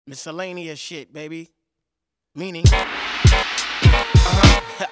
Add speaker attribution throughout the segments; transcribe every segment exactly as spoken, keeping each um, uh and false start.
Speaker 1: Miscellaneous shit, baby. Meaning. Uh-huh.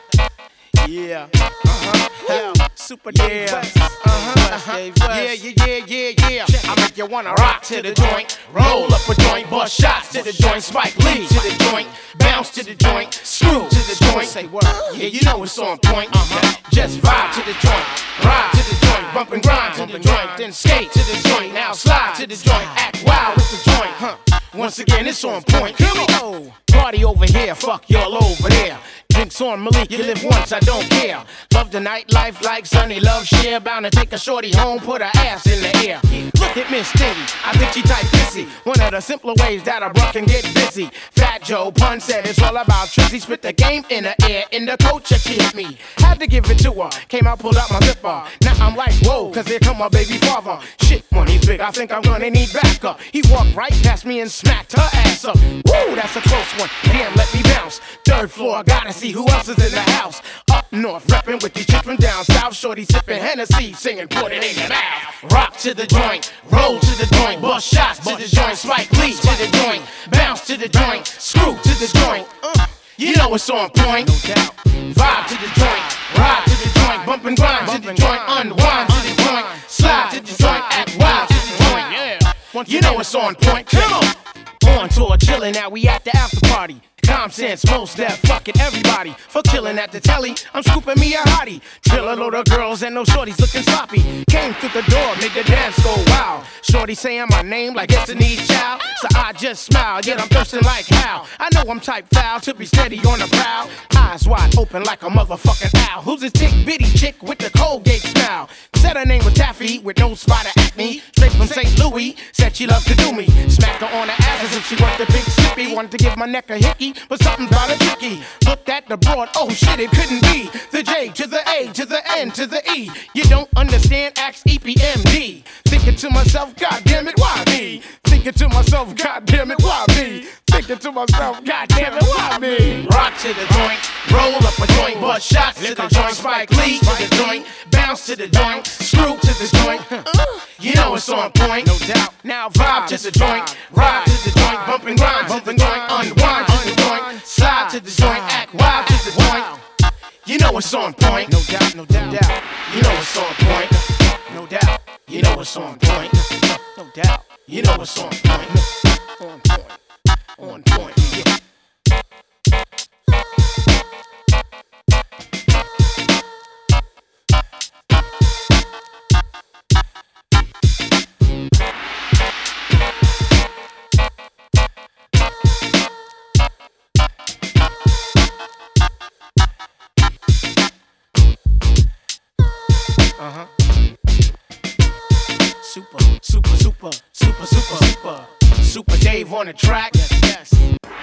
Speaker 1: Yeah. Uh-huh. Yeah. Super Dave
Speaker 2: Yeah.
Speaker 1: West. Uh-huh. Dave West.
Speaker 2: Yeah, yeah, yeah, yeah, yeah. I make you wanna rock to the joint, roll up a joint, bust shots to the joint, Spike Lee to the joint, bounce to the joint, screw to the joint.
Speaker 1: Say word.
Speaker 2: Yeah, you know it's on point. Uh-huh. Just vibe to the joint, ride to the joint, bump and grind to the joint, then skate to the joint, now slide to the joint, act wild with the joint. Huh. Once again, it's on point.
Speaker 1: Here we go.
Speaker 2: Party over here, fuck y'all over there. Drinks on Malik, you live once, I don't care. Love the nightlife like Sunny Love Share. Bound to take a shorty home, put her ass in the air. Look at Miss Stingy, I think she type pissy. One of the simpler ways that a bruh can get busy. Fat Joe Pun said it's all about Trizzy. Spit the game in the air, in the coat check she hit me. Had to give it to her, came out, pulled out my zipper. Now I'm like, whoa, cause here come my baby father. Shit, money's big, I think I'm gonna need backup. He walked right past me and smacked her ass up. Woo, that's a close one, damn, let me bounce. Third floor, gotta see who else is in the house. Up north, reppin' with these chicks from down south. Shorty sippin' Hennessy, singing, put it in your mouth. Rock to the joint, roll to the joint, bust shots to the joint, Spike Lee to the joint, bounce to the joint, screw to the joint. Uh, you know it's on point.
Speaker 1: No doubt.
Speaker 2: Vibe to the joint, ride to the joint, bump and grind to the joint, unwind to the joint, slide to the joint, act wild to the joint. Yeah, you know it's on point. Come on. On tour, chillin', now we at the after party. Calm sense, most that fucking everybody. For chillin' at the telly, I'm scooping me a hottie. Trill a load of girls and no shorties looking sloppy. Came through the door, make the dance go wild. Shorty saying my name like Destiny's Child. So I just smile, yet I'm thirsting like how. I know I'm type foul to be steady on the prowl. Eyes wide open like a motherfucking owl. Who's this tick bitty chick with the Colgate smile? Said her name was Taffy with no spot of acne. Straight from Saint Louis, said she loved to do me. Smacked her on the ass as if she was the big sippy. Wanted to give my neck a hickey, but something's about a tricky. Looked at the broad, oh shit, it couldn't be. The J to the A to the N to the E. You don't understand, ask E P M D. Thinking to myself, god damn it, why me? Thinking to myself, god damn it, why me? Thinking to myself, god damn it, why me? Rock to the joint, roll up a joint, bust shots to the joint, Spike Lee to the joint, bounce to the joint, screw to the joint. You know it's on point, no doubt. Now vibe to the joint, ride to the joint, bump and grind to the joint, unwind to the joint, slide to the joint, act wild to the joint. You know it's on point,
Speaker 1: No doubt, no doubt.
Speaker 2: you know it's on point,
Speaker 1: No doubt.
Speaker 2: you know it's on point,
Speaker 1: No doubt.
Speaker 2: you know it's on point,
Speaker 1: On point.
Speaker 2: on point, yeah.
Speaker 1: Uh-huh. Super, super, super, super, super, super.
Speaker 2: Super Dave on the track.
Speaker 1: Yes, yes.